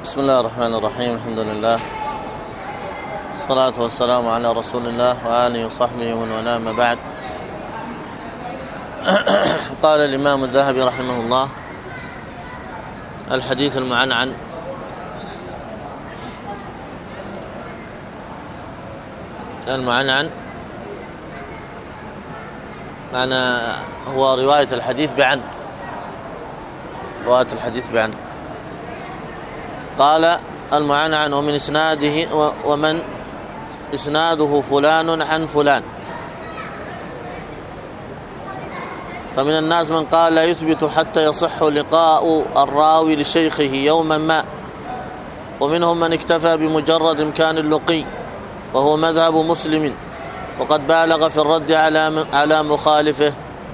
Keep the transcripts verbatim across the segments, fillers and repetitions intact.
بسم الله الرحمن الرحيم. الحمد لله والصلاة والسلام على رسول الله وآله وصحبه ومن والاه، أما بعد. قال الإمام الذهبي رحمه الله: الحديث المعنعن المعنعن معنى هو رواية الحديث بعن رواية الحديث بعن. قال: المعنعن ومن إسناده ومن إسناده فلان عن فلان. فمن الناس من قال لا يثبت حتى يصح لقاء الراوي لشيخه يوما ما، ومنهم من اكتفى بمجرد إمكان اللقي، وهو مذهب مسلم، وقد بالغ في الرد على على مخالفه.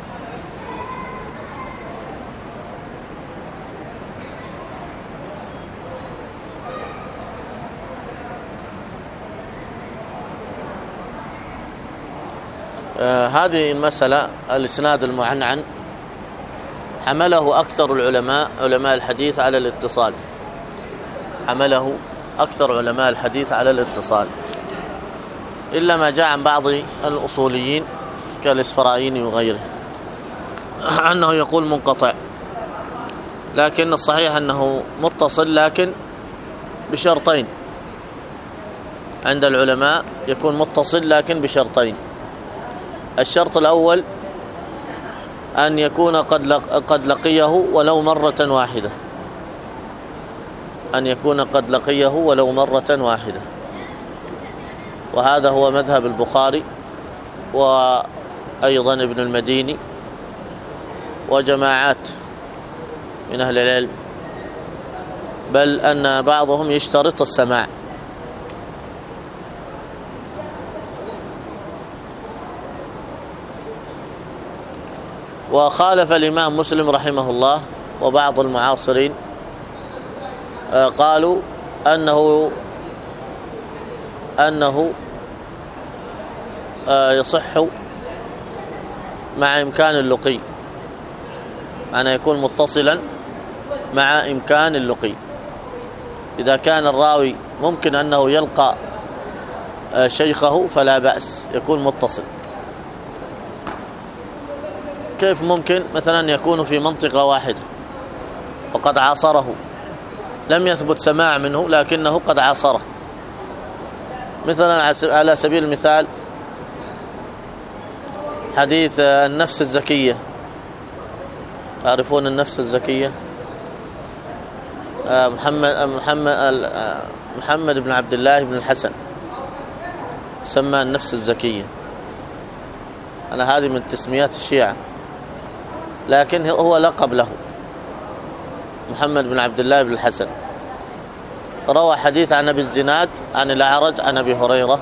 آه هذه المسألة الإسناد المعنعن حمله أكثر العلماء علماء الحديث على الاتصال حمله أكثر علماء الحديث على الاتصال إلا ما جاء عن بعض الأصوليين كالإسفرايني وغيره أنه يقول منقطع، لكن الصحيح أنه متصل، لكن بشرطين. عند العلماء يكون متصل لكن بشرطين. الشرط الأول أن يكون قد قد لقيه ولو مرة واحدة أن يكون قد لقيه ولو مرة واحدة وهذا هو مذهب البخاري وأيضا ابن المديني وجماعات من أهل العلم، بل أن بعضهم يشترط السماع. وخالف الإمام مسلم رحمه الله وبعض المعاصرين، قالوا أنه أنه يصح مع إمكان اللقي، أن يكون متصلا مع إمكان اللقي. إذا كان الراوي ممكن أنه يلقى شيخه فلا بأس، يكون متصل. كيف ممكن؟ مثلا يكون في منطقة واحدة وقد عاصره، لم يثبت سماع منه لكنه قد عاصره. مثلا على سبيل المثال حديث النفس الزكية، تعرفون النفس الزكية؟ محمد محمد محمد بن عبد الله بن الحسن سمى النفس الزكية. أنا هذه من تسميات الشيعة، لكن هو لقب له، محمد بن عبد الله بن الحسن. روى حديث عن أبي الزناد عن الأعرج عن أبي هريرة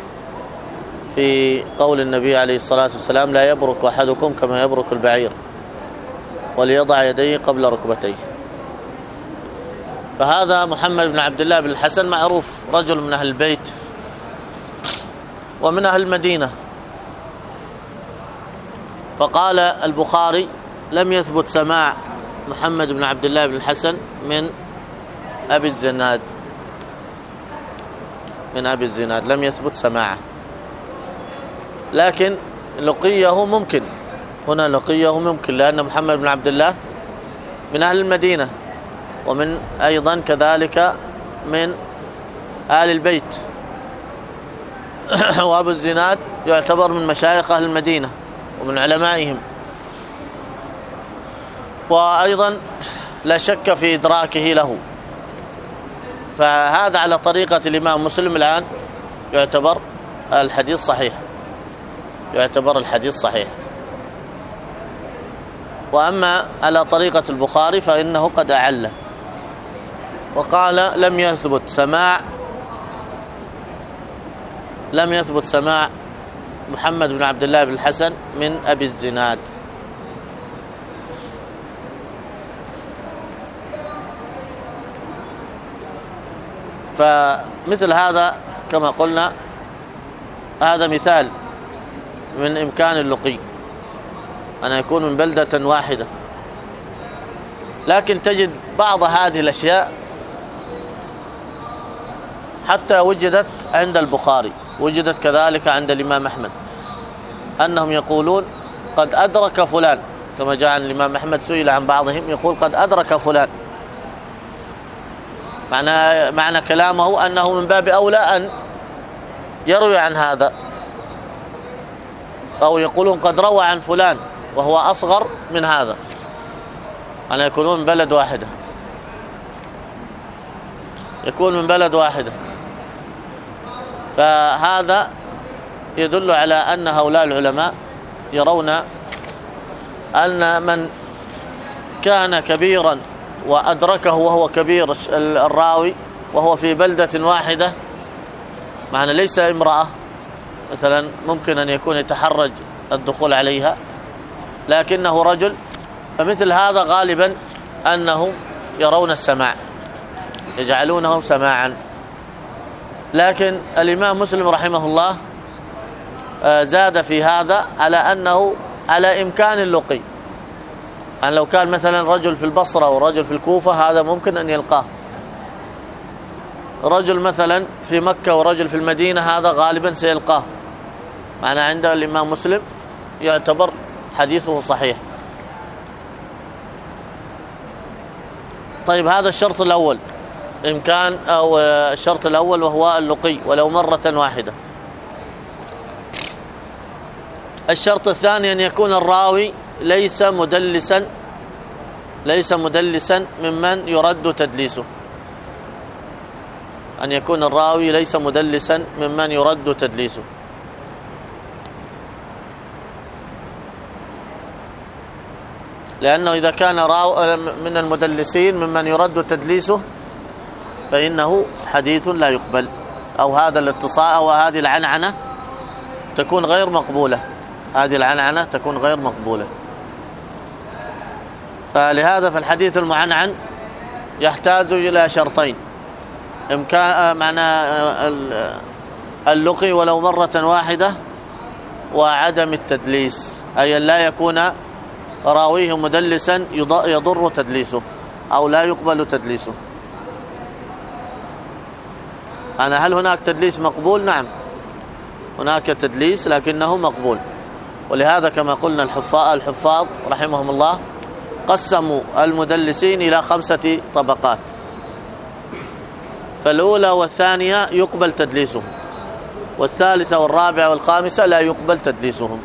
في قول النبي عليه الصلاة والسلام: لا يبرك أحدكم كما يبرك البعير، وليضع يديه قبل ركبتيه. فهذا محمد بن عبد الله بن الحسن معروف، رجل من أهل البيت ومن أهل المدينة. فقال البخاري: لم يثبت سماع محمد بن عبد الله بن الحسن من أبي الزناد من أبي الزناد لم يثبت سماعه، لكن لقيه ممكن. هنا لقيه ممكن، لأن محمد بن عبد الله من أهل المدينة، ومن أيضا كذلك من آل البيت وأبو الزناد يعتبر من مشايخ أهل المدينة ومن علمائهم، وأيضا لا شك في إدراكه له. فهذا على طريقة الإمام مسلم الآن يعتبر الحديث صحيح يعتبر الحديث صحيح وأما على طريقة البخاري فإنه قد أعله وقال: لم يثبت سماع لم يثبت سماع محمد بن عبد الله بن الحسن من أبي الزناد. فمثل هذا كما قلنا هذا مثال من إمكان اللقي، أن يكون من بلدة واحدة، لكن تجد بعض هذه الأشياء حتى وجدت عند البخاري، وجدت كذلك عند الإمام أحمد، أنهم يقولون قد أدرك فلان، كما جاء عن الإمام أحمد سئل عن بعضهم يقول قد أدرك فلان، معنى معنى كلامه أنه من باب أولى أن يروي عن هذا، أو يقولون قد روى عن فلان وهو أصغر من هذا، أن يكونون من بلد واحدة، يكون من بلد واحدة. فهذا يدل على أن هؤلاء العلماء يرون أن من كان كبيرا وأدركه وهو كبير الراوي وهو في بلدة واحدة، معنى ليس امرأة مثلا ممكن أن يكون يتحرج الدخول عليها، لكنه رجل، فمثل هذا غالبا أنهم يرون السماع، يجعلونه سماعا. لكن الإمام مسلم رحمه الله زاد في هذا على أنه على إمكان اللقي، يعني لو كان مثلا رجل في البصرة ورجل في الكوفة هذا ممكن أن يلقاه، رجل مثلا في مكة ورجل في المدينة هذا غالبا سيلقاه، معنى عند الإمام مسلم يعتبر حديثه صحيح. طيب هذا الشرط الأول، إمكان أو الشرط الأول وهو اللقي ولو مرة واحدة. الشرط الثاني أن يكون الراوي ليس مدلسا، ليس مدلسا ممن يرد تدليسه، أن يكون الراوي ليس مدلسا ممن يرد تدليسه. لأنه إذا كان راو من المدلسين ممن يرد تدليسه فإنه حديث لا يقبل، أو هذا الاتصال أو هذه العنعنة تكون غير مقبولة، هذه العنعنة تكون غير مقبولة. فلهذا فالحديث المعنعن يحتاج إلى شرطين، إمكان معنى اللقي ولو مرة واحدة، وعدم التدليس، أي لا يكون راويه مدلسا يضر تدليسه أو لا يقبل تدليسه. أنا هل هناك تدليس مقبول؟ نعم هناك تدليس لكنه مقبول. ولهذا كما قلنا الحفاظ الحفاظ رحمهم الله قسموا المدلسين إلى خمسة طبقات، فالأولى والثانية يقبل تدليسهم، والثالثة والرابعة والخامسة لا يقبل تدليسهم.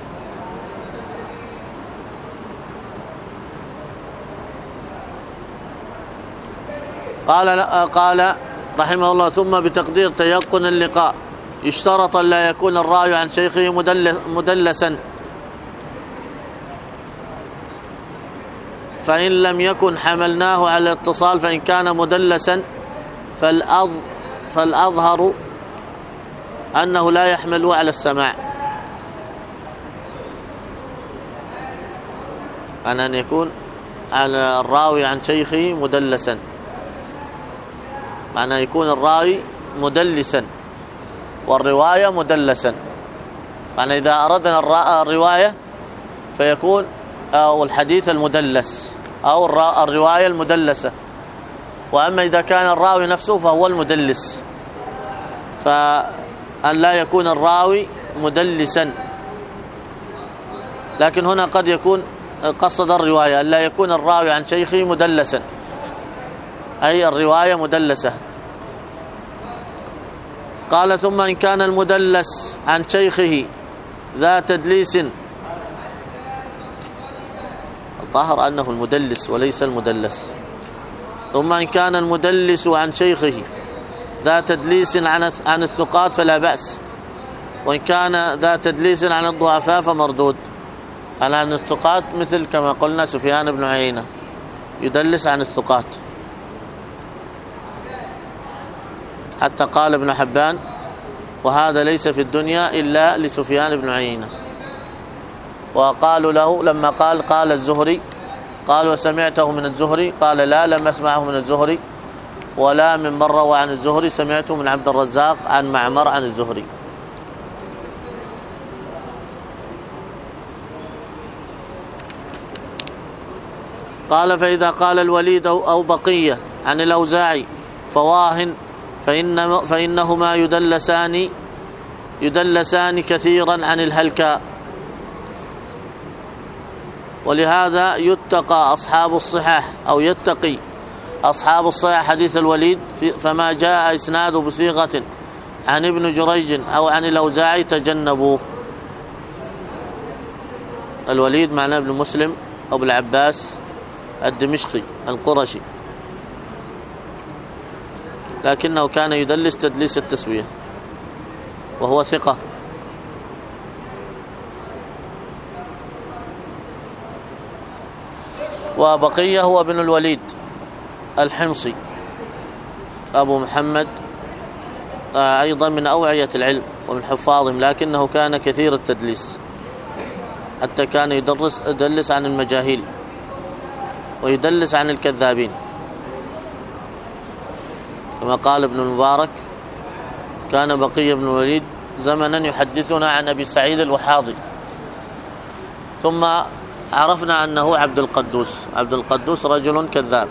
قال قال رحمه الله ثم بتقدير تيقن اللقاء يشترط لا يكون الراوي عن شيخه مدلسا، فإن لم يكن حملناه على الاتصال، فإن كان مدلسا فالأظهر أنه لا يحمله على السماع، عن أن يكون على الراوي عن شيخه مدلسا، معنى يكون الراوي مدلسا والرواية مدلسا، معنى إذا أردنا الرواية فيكون أو الحديث المدلس أو الرواية المدلسة، وأما إذا كان الراوي نفسه فهو المدلس، فأن لا يكون الراوي مدلسا. لكن هنا قد يكون قصد الرواية أن لا يكون الراوي عن شيخه مدلسا، أي الرواية مدلسة. قال ثم إن كان المدلس عن شيخه ذا تدليس، الظاهر أنه المدلس وليس المدلس، ثم إن كان المدلس عن شيخه ذا تدليس عن عن الثقات فلا بأس، وإن كان ذا تدليس عن الضعفاء فمردود. عن الثقات مثل كما قلنا سفيان بن عيينة يدلس عن الثقات، حتى قال ابن حبان وهذا ليس في الدنيا إلا لسفيان بن عيينة. وقالوا له لما قال قال الزهري، قال وسمعته من الزهري؟ قال لا لم أسمعه من الزهري ولا من من روى عن الزهري، سمعته من عبد الرزاق عن معمر عن الزهري. قال فإذا قال الوليد أو بقية عن الأوزاعي فواهن فإن فإنهما يدلسان يدلسان كثيرا عن الهلكاء، ولهذا يتقى أصحاب الصحاح أو يتقي أصحاب الصحاح حديث الوليد فما جاء إسناده بصيغة عن ابن جريج أو عن الأوزاعي تجنبوه. الوليد معناه ابن مسلم أو ابن العباس الدمشقي القرشي، لكنه كان يدلس تدليس التسوية وهو ثقة. وبقية هو ابن الوليد الحمصي أبو محمد، أيضا من أوعية العلم ومن حفاظهم، لكنه كان كثير التدليس حتى كان يدرس يدلس عن المجاهيل ويدلس عن الكذابين، كما قال ابن المبارك: كان بقية بن الوليد زمنا يحدثنا عن أبي سعيد الوحاضي، ثم عرفنا أنه عبد القدوس. عبد القدوس رجل كذاب،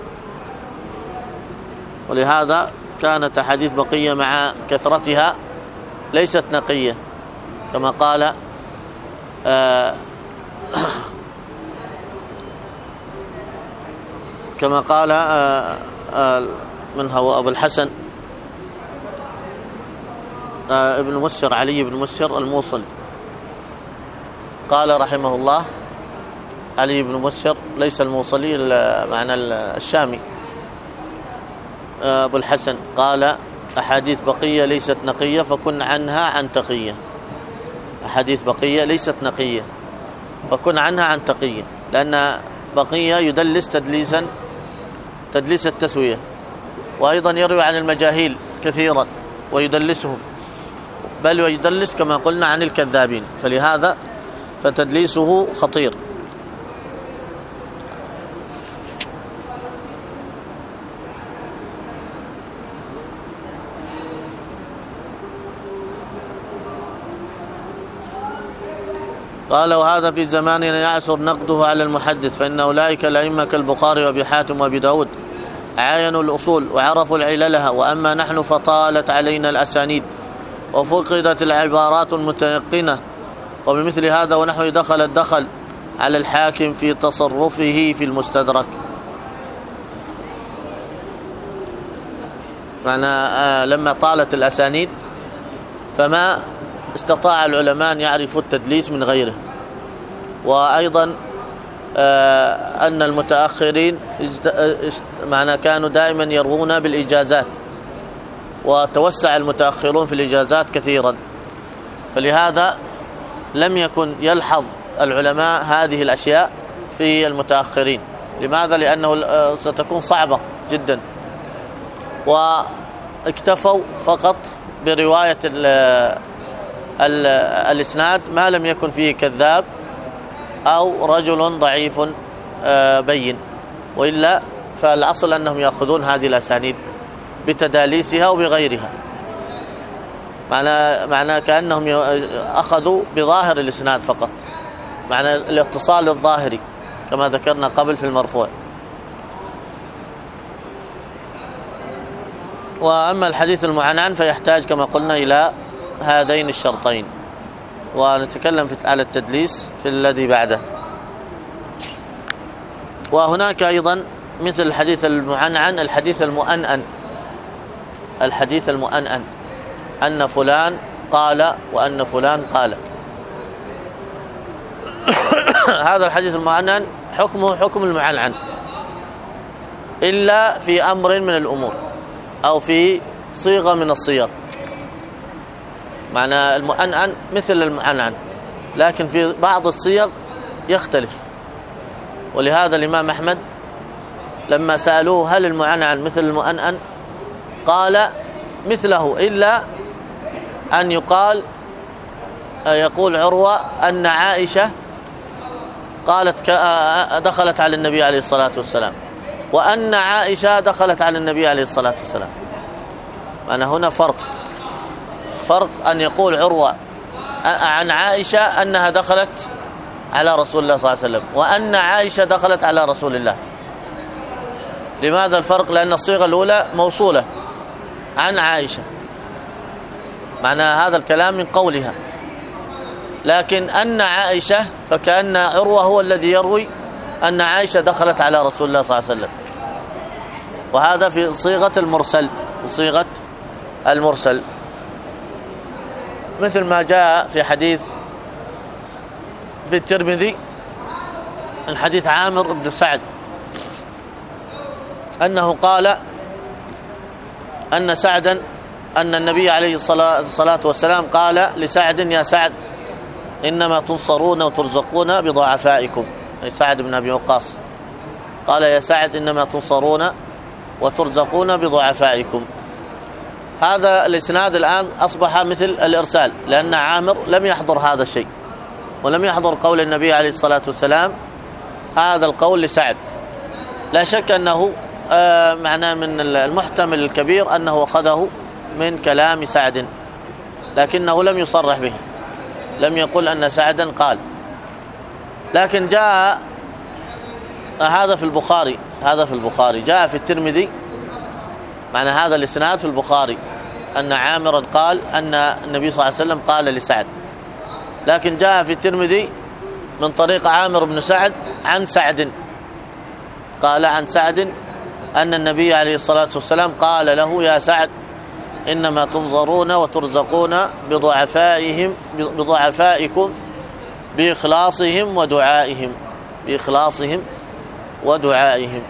ولهذا كانت أحاديث بقية مع كثرتها ليست نقية، كما قال آه كما قال آه آه من هو أبو الحسن آه ابن مسر، علي بن مسر الموصل، قال رحمه الله: علي بن مسر ليس الموصلي معنى الشامي. أبو الحسن قال: أحاديث بقية ليست نقية فكن عنها عن تقية. أحاديث بقية ليست نقية فكن عنها عن تقية، لأن بقية يدلس تدليسا تدليس التسوية، وأيضا يروي عن المجاهيل كثيرا ويدلسهم، بل ويدلس كما قلنا عن الكذابين، فلهذا فتدليسه خطير. قال: وهذا في زماننا يعسر نقده على المحدث، فإن أولئك الأئمة كالبخاري وأبي حاتم وأبي داود عاينوا الأصول وعرفوا العللها، وأما نحن فطالت علينا الأسانيد وفقدت العبارات المتيقنة، وبمثل هذا ونحو دخل الدخل على الحاكم في تصرفه في المستدرك. معنى آه لما طالت الأسانيد فما استطاع العلماء أن يعرفوا التدليس من غيره. وأيضا آه أن المتأخرين معنى كانوا دائما يروون بالإجازات، وتوسع المتأخرون في الإجازات كثيرا، فلهذا لم يكن يلحظ العلماء هذه الأشياء في المتأخرين. لماذا؟ لأنه ستكون صعبة جدا، واكتفوا فقط برواية ال ال الإسناد ما لم يكن فيه كذاب أو رجل ضعيف بين، وإلا فالأصل أنهم يأخذون هذه الأسانيد بتداليسها وبغيرها. معنى معنى كأنهم أخذوا بظاهر الإسناد فقط، معنى الاتصال الظاهري كما ذكرنا قبل في المرفوع. وأما الحديث المعنعن فيحتاج كما قلنا إلى هذين الشرطين، ونتكلم على التدليس في الذي بعده. وهناك أيضا مثل الحديث المعنعن الحديث المؤنن. الحديث المؤنن أن فلان قال وأن فلان قال. هذا الحديث المؤنن حكمه حكم المعنعن، إلا في أمر من الأمور أو في صيغة من الصيغ. معنى المؤنن مثل المعنعن، لكن في بعض الصيغ يختلف. ولهذا الإمام أحمد لما سألوه هل المعنعن مثل المؤنن قال مثله، إلا أن يقال يقول عروة أن عائشة قالت دخلت على النبي عليه الصلاة والسلام، وأن عائشة دخلت على النبي عليه الصلاة والسلام. أنا هنا فرق فرق أن يقول عروة عن عائشة أنها دخلت على رسول الله صلى الله عليه وسلم، وأن عائشة دخلت على رسول الله. لماذا الفرق؟ لأن الصيغة الأولى موصولة عن عائشة، معنى هذا الكلام من قولها. لكن أن عائشة فكأن عروة هو الذي يروي أن عائشة دخلت على رسول الله صلى الله عليه وسلم، وهذا في صيغة المرسل، في صيغة المرسل، مثل ما جاء في حديث في الترمذي من حديث عامر بن سعد أنه قال أن سعدا أن النبي عليه الصلاة والسلام قال لسعد: يا سعد إنما تنصرون وترزقون بضعفائكم، أي سعد بن أبي وقاص قال: يا سعد إنما تنصرون وترزقون بضعفائكم. هذا الإسناد الآن أصبح مثل الإرسال، لأن عامر لم يحضر هذا الشيء، ولم يحضر قول النبي عليه الصلاة والسلام هذا القول لسعد. لا شك أنه آه معناه من المحتمل الكبير أنه أخذه من كلام سعد، لكنه لم يصرح به، لم يقل أن سعدا قال. لكن جاء هذا في البخاري، هذا في البخاري جاء في الترمذي، معنى هذا الإسناد في البخاري أن عامرا قال أن النبي صلى الله عليه وسلم قال لسعد، لكن جاء في الترمذي من طريق عامر بن سعد عن سعد، قال عن سعد أن النبي عليه الصلاة والسلام قال له: يا سعد إنما تنظرون وترزقون بضعفائهم بضعفائكم بإخلاصهم ودعائهم، بإخلاصهم ودعائهم.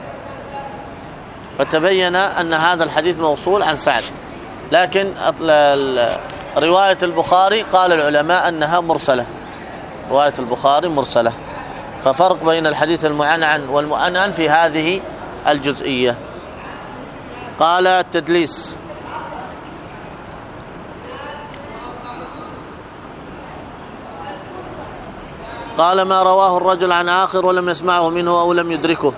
فتبين أن هذا الحديث موصول عن سعد، لكن رواية البخاري قال العلماء أنها مرسلة، رواية البخاري مرسلة، ففرق بين الحديث المعنعن والمؤنن في هذه الجزئية. قال: التدليس. قال: ما رواه الرجل عن آخر ولم يسمعه منه أو لم يدركه،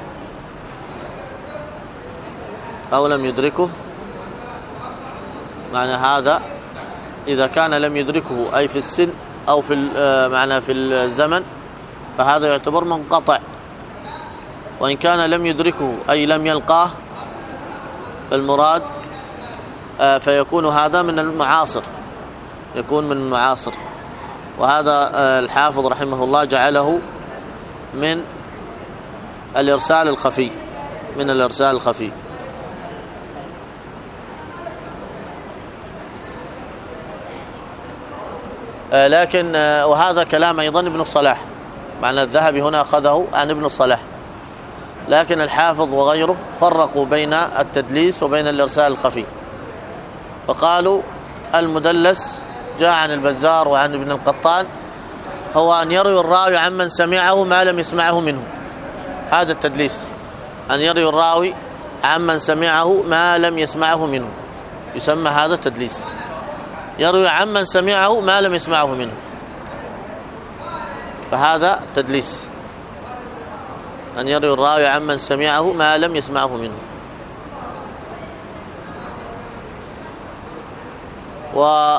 أو لم يدركه معنى هذا إذا كان لم يدركه أي في السن أو في معنى في الزمن فهذا يعتبر منقطع، وإن كان لم يدركه أي لم يلقاه فالمراد فيكون هذا من المعاصر، يكون من المعاصر. وهذا الحافظ رحمه الله جعله من الإرسال الخفي، من الإرسال الخفي. لكن وهذا كلام أيضا ابن الصلاح، معنى الذهبي هنا أخذه عن ابن الصلاح، لكن الحافظ وغيره فرقوا بين التدليس وبين الإرسال الخفي، فقالوا المدلس جاء عن البزار وعن ابن القطان هو أن يروي الراوي عمن سمعه ما لم يسمعه منه، هذا التدليس، أن يروي الراوي عمن سمعه ما لم يسمعه منه، يسمى هذا تدليس، يروي عمن سمعه ما لم يسمعه منه، فهذا تدليس، أن يروي الراوي عمن سمعه ما لم يسمعه منه. و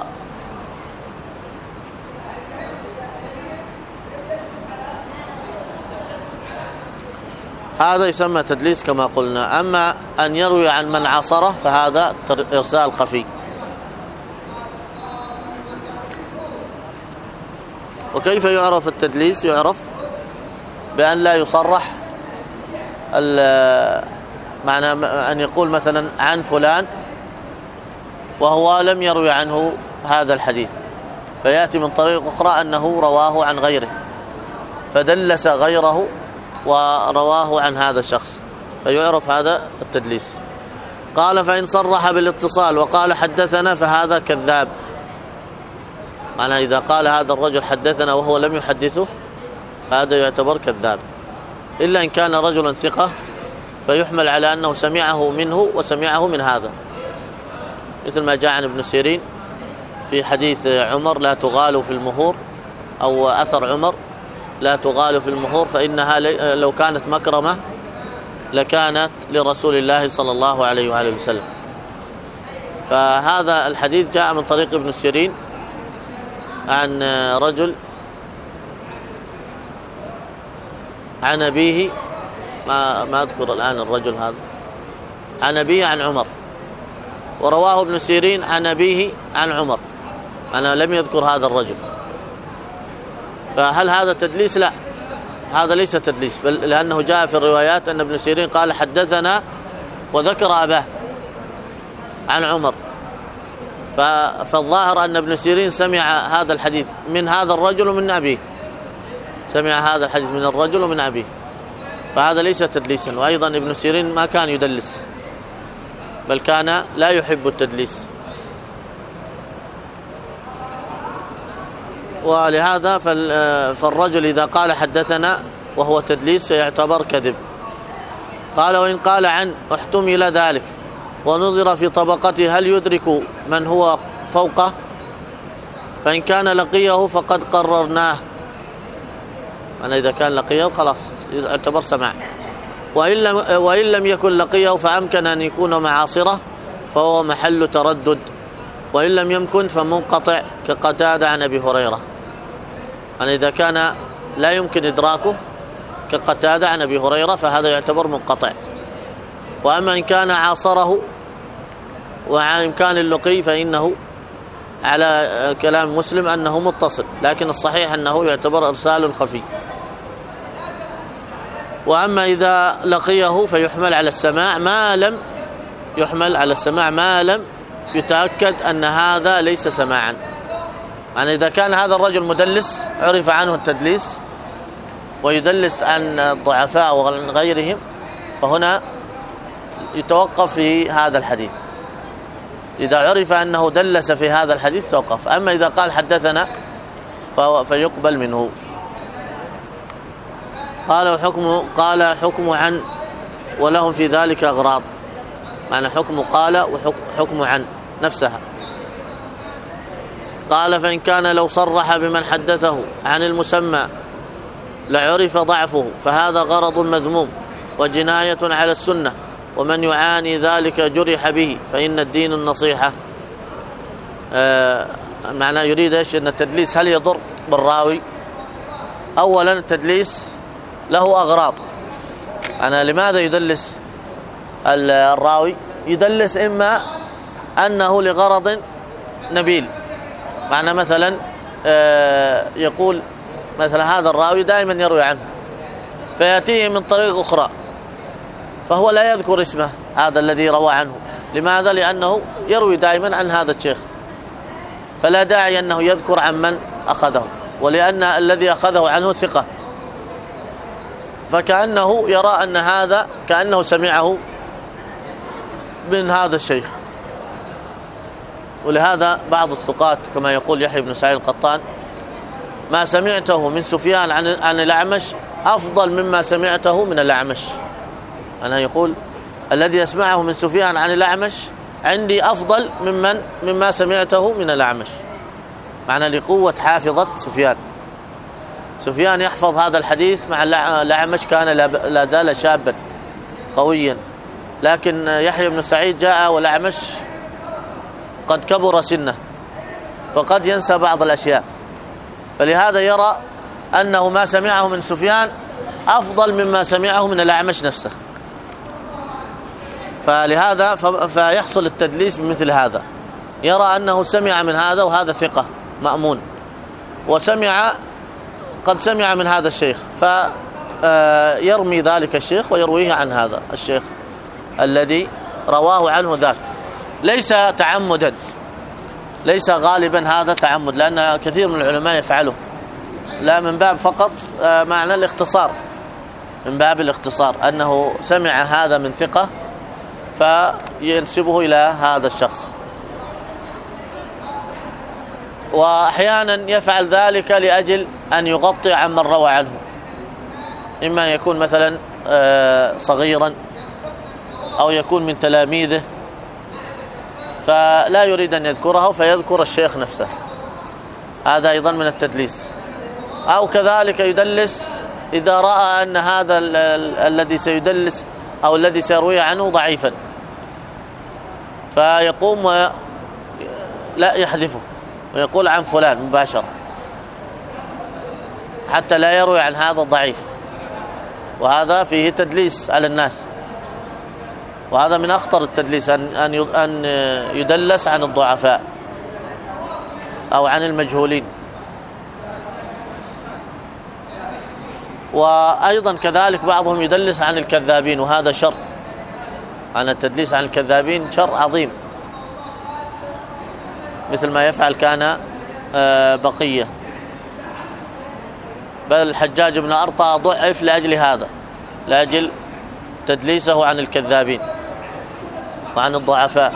هذا يسمى تدليس كما قلنا. أما أن يروي عن من عاصره فهذا إرسال خفي. وكيف يعرف التدليس؟ يعرف بأن لا يصرح معنى أن يقول مثلا عن فلان وهو لم يروي عنه هذا الحديث، فيأتي من طريق أخرى أنه رواه عن غيره، فدلس غيره ورواه عن هذا الشخص، فيعرف هذا التدليس. قال: فإن صرح بالاتصال وقال حدثنا فهذا كذاب، معنى إذا قال هذا الرجل حدثنا وهو لم يحدثه هذا يعتبر كذاب، إلا إن كان رجلا ثقة فيحمل على أنه سمعه منه وسمعه من هذا، مثل ما جاء عن ابن سيرين في حديث عمر: لا تغالوا في المهور، أو أثر عمر: لا تغالوا في المهور فإنها لو كانت مكرمة لكانت لرسول الله صلى الله عليه وآله وسلم. فهذا الحديث جاء من طريق ابن سيرين عن رجل عن أبيه، ما, ما أذكر الآن الرجل هذا، عن أبيه عن عمر، ورواه ابن سيرين عن أبيه عن عمر، أنا لم يذكر هذا الرجل، فهل هذا تدليس؟ لا، هذا ليس تدليس، بل لأنه جاء في الروايات أن ابن سيرين قال حدثنا وذكر أباه عن عمر، فالظاهر أن ابن سيرين سمع هذا الحديث من هذا الرجل ومن أبيه، سمع هذا الحديث من الرجل ومن أبيه، فهذا ليس تدليسا. وأيضا ابن سيرين ما كان يدلس، بل كان لا يحب التدليس، ولهذا فالرجل إذا قال حدثنا وهو تدليس فيعتبر كذب. قال وإن قال عن احتمل ذلك ونظر في طبقته هل يدرك من هو فوقه، فإن كان لقيه فقد قررناه، أنا إذا كان لقيه خلاص يعتبر سماع، وإن لم, وإن لم يكن لقيه فأمكن أن يكون معاصرة فهو محل تردد، وإن لم يمكن فمنقطع كقتادة عن أبي هريرة، أنا إذا كان لا يمكن إدراكه كقتادة عن أبي هريرة فهذا يعتبر منقطع. وأما إن كان عاصره وعن إمكان اللقي فإنه على كلام مسلم أنه متصل، لكن الصحيح أنه يعتبر إرسال خفي. وأما إذا لقيه فيحمل على السماع ما لم يحمل على السماع ما لم يتأكد أن هذا ليس سماعا، يعني إذا كان هذا الرجل مدلس عرف عنه التدليس ويدلس عن الضعفاء وعن غيرهم، فهنا يتوقف في هذا الحديث، إذا عرف أنه دلس في هذا الحديث توقف. أما إذا قال حدثنا فيقبل منه. قال حكم قال حكم عن ولهم في ذلك أغراض، معنى حكم قال وحكم عن نفسها. قال فإن كان لو صرح بمن حدثه عن المسمى لعرف ضعفه فهذا غرض مذموم وجناية على السنة، ومن يعاني ذلك جرح به، فإن الدين النصيحة. آه معناه يريد ايش؟ ان التدليس هل يضر بالراوي؟ اولا التدليس له اغراض، انا لماذا يدلس الراوي؟ يدلس اما انه لغرض نبيل، معنى مثلا آه يقول مثلا هذا الراوي دائما يروي عنه فيأتيه من طريق اخرى فهو لا يذكر اسمه هذا الذي روى عنه، لماذا؟ لأنه يروي دائما عن هذا الشيخ، فلا داعي أنه يذكر عن من أخذه، ولأن الذي أخذه عنه ثقة، فكأنه يرى أن هذا كأنه سمعه من هذا الشيخ. ولهذا بعض الثقات كما يقول يحيى بن سعيد القطان ما سمعته من سفيان عن عن الأعمش أفضل مما سمعته من الأعمش، أنا يقول الذي يسمعه من سفيان عن الأعمش عندي أفضل ممن مما سمعته من الأعمش، معنى لقوة حافظة سفيان. سفيان يحفظ هذا الحديث مع الأعمش كان لا زال شابا قويا، لكن يحيى بن سعيد جاء والأعمش قد كبر سنه فقد ينسى بعض الأشياء، فلهذا يرى أنه ما سمعه من سفيان أفضل مما سمعه من الأعمش نفسه، فلهذا فيحصل التدليس بمثل هذا، يرى أنه سمع من هذا وهذا ثقة مأمون، وسمع قد سمع من هذا الشيخ فيرمي ذلك الشيخ ويرويه عن هذا الشيخ الذي رواه عنه ذاك، ليس تعمدا، ليس غالبا هذا تعمد، لأن كثير من العلماء يفعله، لا من باب فقط معنى الاختصار، من باب الاختصار أنه سمع هذا من ثقة فينسبه إلى هذا الشخص. وأحيانا يفعل ذلك لأجل أن يغطي عن من روى عنه، إما يكون مثلا صغيرا أو يكون من تلاميذه فلا يريد أن يذكره فيذكر الشيخ نفسه، هذا أيضا من التدليس. أو كذلك يدلس إذا رأى أن هذا الذي سيدلس أو الذي سيروي عنه ضعيفا فيقوم لا يحذفه ويقول عن فلان مباشرة حتى لا يروي عن هذا الضعيف، وهذا فيه تدليس على الناس. وهذا من أخطر التدليس، أن أن يدلس عن الضعفاء أو عن المجهولين. وأيضا كذلك بعضهم يدلس عن الكذابين، وهذا شر. عن التدليس عن الكذابين شر عظيم، مثل ما يفعل كان بقية، بل الحجاج بن أرطى ضعف لأجل هذا، لأجل تدليسه عن الكذابين وعن الضعفاء.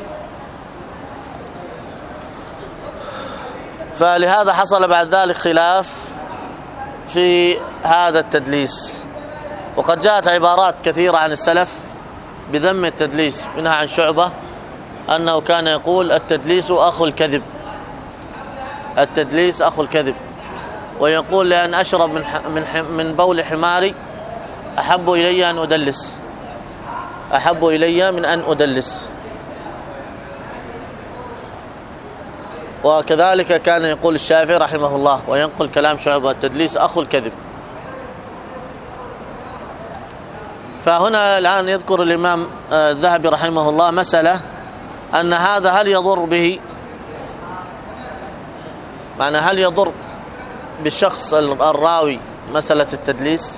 فلهذا حصل بعد ذلك خلاف في هذا التدليس. وقد جاءت عبارات كثيرة عن السلف بذم التدليس، منها عن شعبة أنه كان يقول التدليس أخو الكذب، التدليس أخو الكذب، ويقول لأن أشرب من من من بول حماري أحب إلي أن أدلس، أحب إلي من أن أدلس. وكذلك كان يقول الشافعي رحمه الله، وينقل كلام شعبة، التدليس أخو الكذب. فهنا الآن يذكر الإمام الذهبي رحمه الله مسألة أن هذا هل يضر به، معنى هل يضر بالشخص الراوي مسألة التدليس؟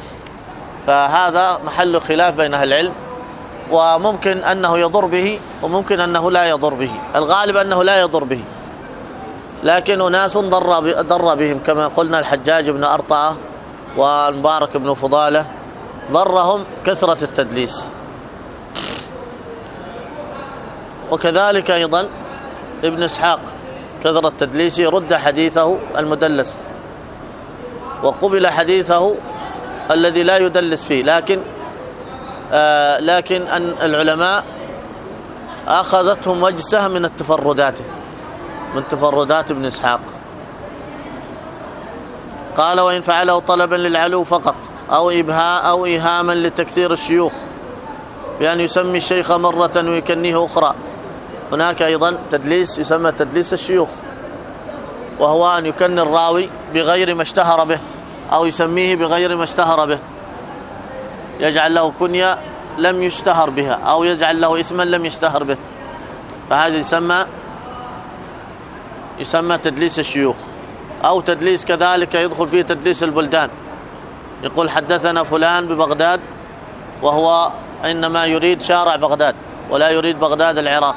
فهذا محل خلاف بين أهل العلم، وممكن أنه يضر به وممكن أنه لا يضر به. الغالب أنه لا يضر به، لكن أناس ضر ضر بهم كما قلنا الحجاج بن أرطى والمبارك بن فضالة ضرهم كثرة التدليس. وكذلك أيضا ابن إسحاق كثرة تدليسه رد حديثه المدلس، وقبل حديثه الذي لا يدلس فيه، لكن آه لكن أن العلماء أخذتهم وجسه من التفردات من تفردات ابن إسحاق. قال وإن فعله طلبا للعلو فقط أو إبهاء أو إيهاما لتكثير الشيوخ بأن يسمي الشيخ مرة ويكنيه أخرى. هناك أيضا تدليس يسمى تدليس الشيوخ، وهو أن يكن الراوي بغير ما اشتهر به، أو يسميه بغير ما اشتهر به، يجعل له كنية لم يشتهر بها، أو يجعل له اسما لم يشتهر به، فهذا يسمى يسمى تدليس الشيوخ. أو تدليس كذلك يدخل فيه تدليس البلدان، يقول حدثنا فلان ببغداد وهو إنما يريد شارع بغداد ولا يريد بغداد العراق.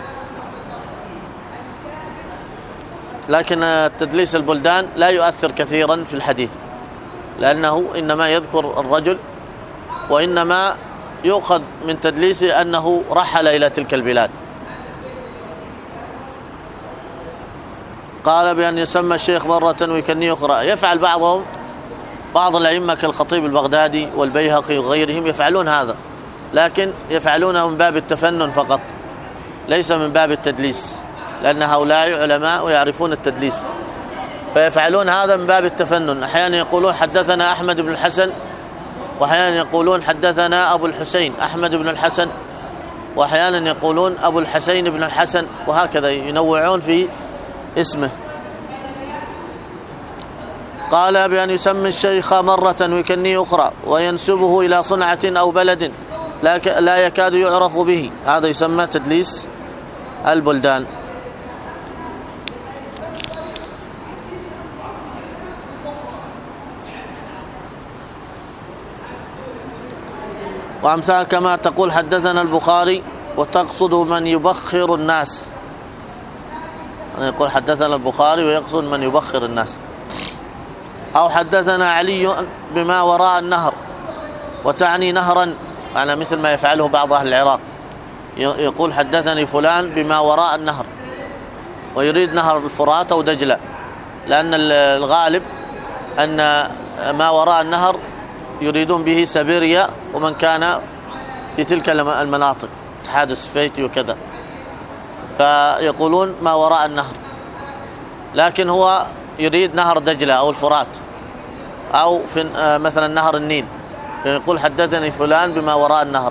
لكن تدليس البلدان لا يؤثر كثيرا في الحديث، لأنه إنما يذكر الرجل، وإنما يؤخذ من تدليسه أنه رحل إلى تلك البلاد. قال بأن يسمى الشيخ مرة ويكنيه أخرى. يفعل بعضهم بعض الأئمة كالخطيب البغدادي والبيهقي وغيرهم يفعلون هذا، لكن يفعلونه من باب التفنن فقط، ليس من باب التدليس، لأن هؤلاء علماء ويعرفون التدليس، فيفعلون هذا من باب التفنن. أحيانا يقولون حدثنا أحمد بن الحسن، وأحيانا يقولون حدثنا أبو الحسين أحمد بن الحسن، وأحيانا يقولون أبو الحسين بن الحسن، وهكذا ينوعون في اسمه. قال بأن يسمي الشيخ مرة ويكنيه أخرى وينسبه إلى صنعة أو بلد لا يكاد يعرف به، هذا يسمى تدليس البلدان. وأمثال كما تقول حدثنا البخاري وتقصد من يبخر الناس، يعني يقول حدثنا البخاري ويقصد من يبخر الناس. أو حدثنا علي بما وراء النهر وتعني نهرا، يعني مثل ما يفعله بعض أهل العراق، يقول حدثني فلان بما وراء النهر، ويريد نهر الفرات أو دجلة، لأن الغالب أن ما وراء النهر يريدون به سبيريا ومن كان في تلك المناطق، اتحاد السفيتي وكذا، فيقولون ما وراء النهر، لكن هو يريد نهر دجلة أو الفرات أو في مثلا نهر النيل، يقول حدثني فلان بما وراء النهر.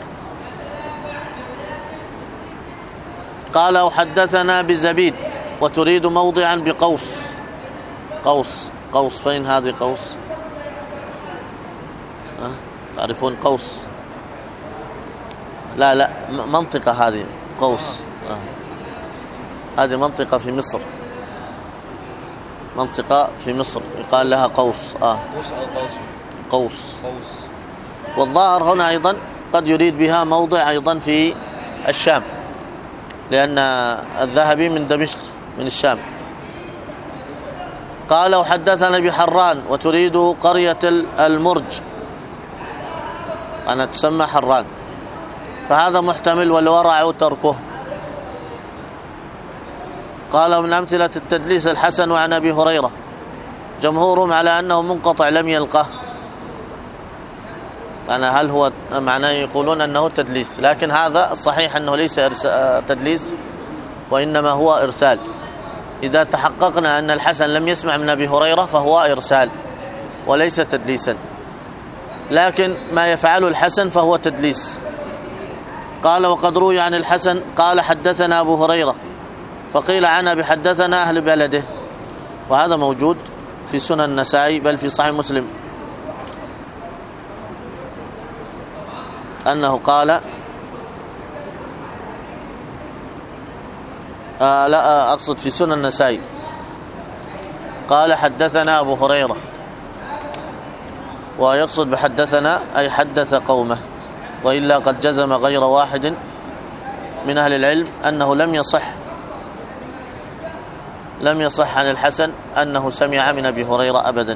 قال وحدثنا بزبيد وتريد موضعا بقوس. قوس قوس فين هذه قوس؟ أه؟ تعرفون قوس؟ لا لا منطقة هذه قوس. آه. هذه منطقة في مصر، منطقة في مصر يقال لها قوس. آه. قوس أو قوس. قوس. قوس. والظاهر هنا أيضا قد يريد بها موضع أيضا في الشام، لأن الذهبي من دمشق من الشام. قال وحدثنا بحران وتريد قرية المرج، أنا تسمى حران، فهذا محتمل والورع تركه. قال من أمثلة التدليس الحسن عن أبي هريرة، جمهورهم على أنه منقطع لم يلقه. أنا هل هو معناه يقولون أنه تدليس، لكن هذا الصحيح أنه ليس تدليس وإنما هو إرسال. إذا تحققنا أن الحسن لم يسمع من أبي هريرة فهو إرسال وليس تدليسا، لكن ما يفعله الحسن فهو تدليس. قال وقد روي عن الحسن قال حدثنا أبو هريرة، فقيل عنه بحدثنا أهل بلده، وهذا موجود في سنن النسائي بل في صحيح مسلم، أنه قال آه لا آه أقصد في سنن النسائي قال حدثنا أبو هريرة، ويقصد بحدثنا أي حدث قومه، وإلا قد جزم غير واحد من أهل العلم أنه لم يصح لم يصح عن الحسن أنه سمع من أبي هريرة أبدا.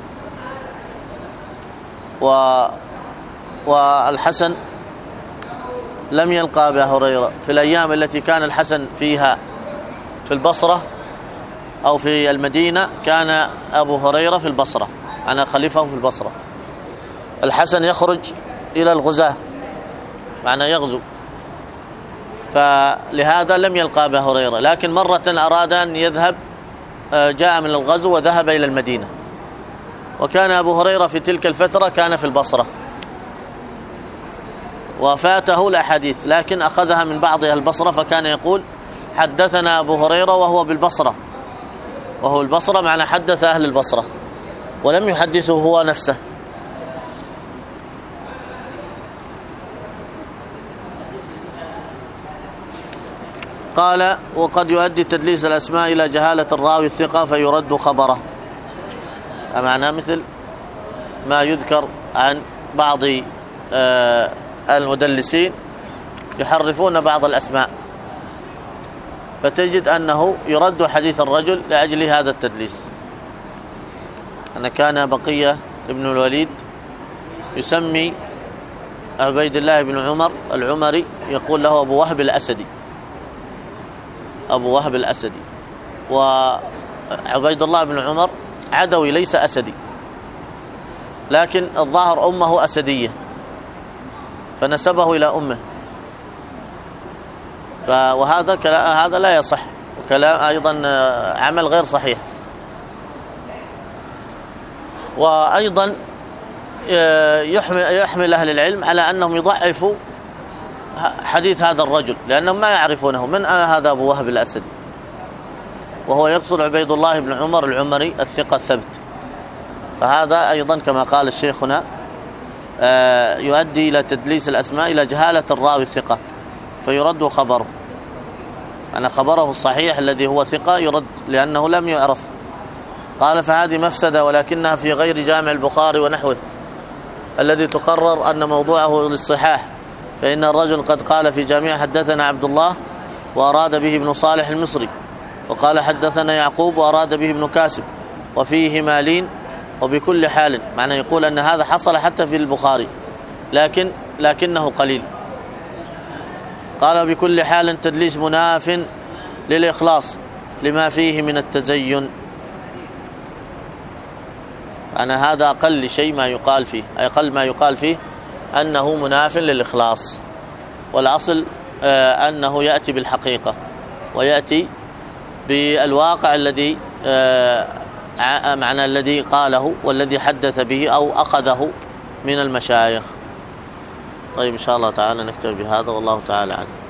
و والحسن لم يلقى أبا هريرة في الأيام التي كان الحسن فيها في البصرة أو في المدينة، كان أبو هريرة في البصرة، أنا خليفه في البصرة. الحسن يخرج إلى الغزاة، معنى يغزو، فلهذا لم يلقى أبا هريرة، لكن مرة أراد أن يذهب، جاء من الغزو وذهب إلى المدينة، وكان أبو هريرة في تلك الفترة كان في البصرة، وفاته الأحاديث، لكن أخذها من بعض أهل البصرة، فكان يقول حدثنا أبو هريرة وهو بالبصرة، وهو البصرة معنى حدث أهل البصرة، ولم يحدثه هو نفسه. قال وقد يؤدي تدليس الأسماء إلى جهالة الراوي الثقة فيرد خبره، معناه مثل ما يذكر عن بعض المدلسين يحرفون بعض الأسماء، فتجد أنه يرد حديث الرجل لأجل هذا التدليس. أن كان بقية ابن الوليد يسمي عبيد الله بن عمر العمري، يقول له أبو وهب الأسدي، أبو وهب الأسدي، وعبيد الله بن عمر عدوي ليس أسدي، لكن الظاهر أمه أسدية فنسبه إلى أمه، وهذا هذا لا يصح، وكلام أيضا عمل غير صحيح. وأيضا يحمل أهل العلم على أنهم يضعفوا حديث هذا الرجل، لأنهم ما يعرفونه من هذا أبو وهب الأسدي، وهو يقصد عبيد الله بن عمر العمري الثقة الثبت. فهذا أيضا كما قال الشيخ هنا يؤدي إلى تدليس الأسماء إلى جهالة الراوي الثقة فيرد خبره، أنا خبره الصحيح الذي هو ثقة يرد لأنه لم يعرف. قال فهذه مفسدة، ولكنها في غير جامع البخاري ونحوه الذي تقرر أن موضوعه للصحاح، فإن الرجل قد قال في جامع حدثنا عبد الله وأراد به ابن صالح المصري، وقال حدثنا يعقوب وأراد به ابن كاسب، وفيه مالين وبكل حال، معنى يقول أن هذا حصل حتى في البخاري لكن لكنه قليل. قال بكل حال تدليس مناف للإخلاص لما فيه من التزين، أنا هذا أقل شيء ما يقال فيه، أقل ما يقال فيه أنه مناف للإخلاص، والأصل آه أنه يأتي بالحقيقة ويأتي بالواقع الذي آه معنى الذي قاله والذي حدث به أو أخذه من المشايخ. طيب إن شاء الله تعالى نكتفي بهذا، والله تعالى عنه.